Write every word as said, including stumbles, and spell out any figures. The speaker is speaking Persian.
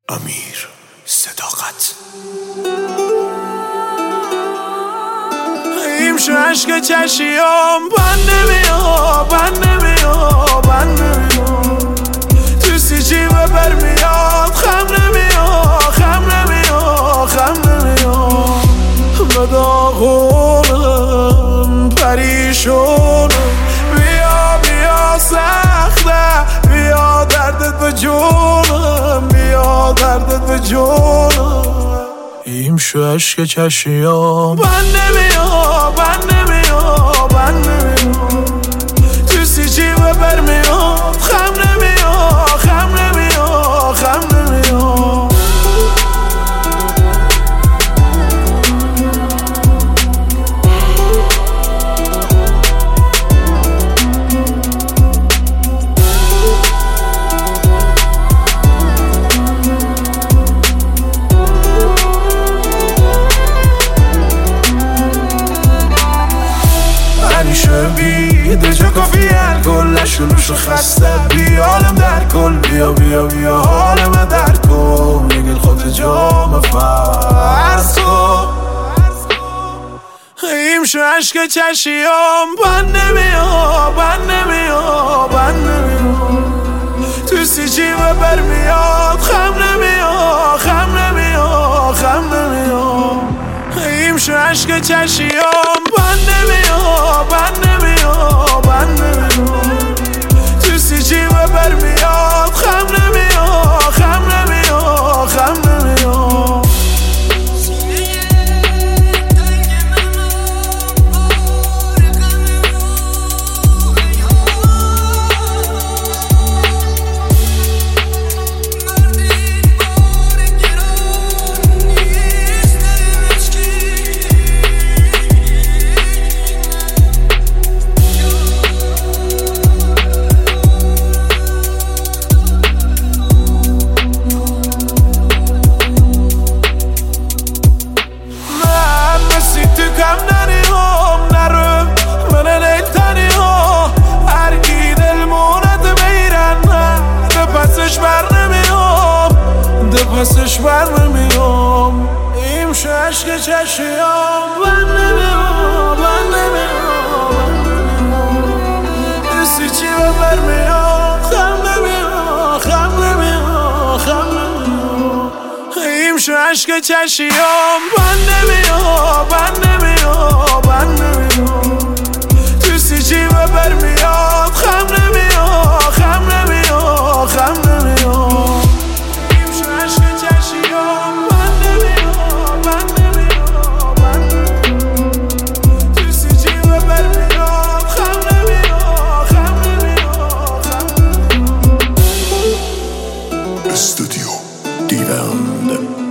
امیر صداقت این شو عشق چشیام بند نمیام بند نمیام بند نمیام تو سی جیب بر میاد خم نمیام خم نمیام خم نمیام به داغونم پریشونم بیا بیا سخته بیا دردت به جونم بیا دردت به جونم این شو عشق چشیام بند نمیام بند نمیام بند نمیام تو سی جیب بر میاد خم نمیام خم نمیام خم نمیام بیده جا کافی الکل نشونوشو خسته بیالم در کل بیا بیا بیا حالم در کن میگل خود جام فرس کن این شو عشق چشیام بند نمیام بند نمیام بند نمیام تو سی جیب بر میاد خم نمیام خم نمیام خم نمیام این شو عشق چشیام بند نمیام بند نمیام بند نمیام تو سی جیب بر میاد خم نمیام خم نمیام خم نمیام پسش بر نمیام این شو عشق چشیام بند نمیام بند نمیام دستی چی بر میام خم نمیام خم نمیام خم نمیام این شو عشق چشیام بند نمیام بند نمیام بند نمیام تو سی جیب بر میاد خم نمیام خم نمیام خم نمیام Studio Divan.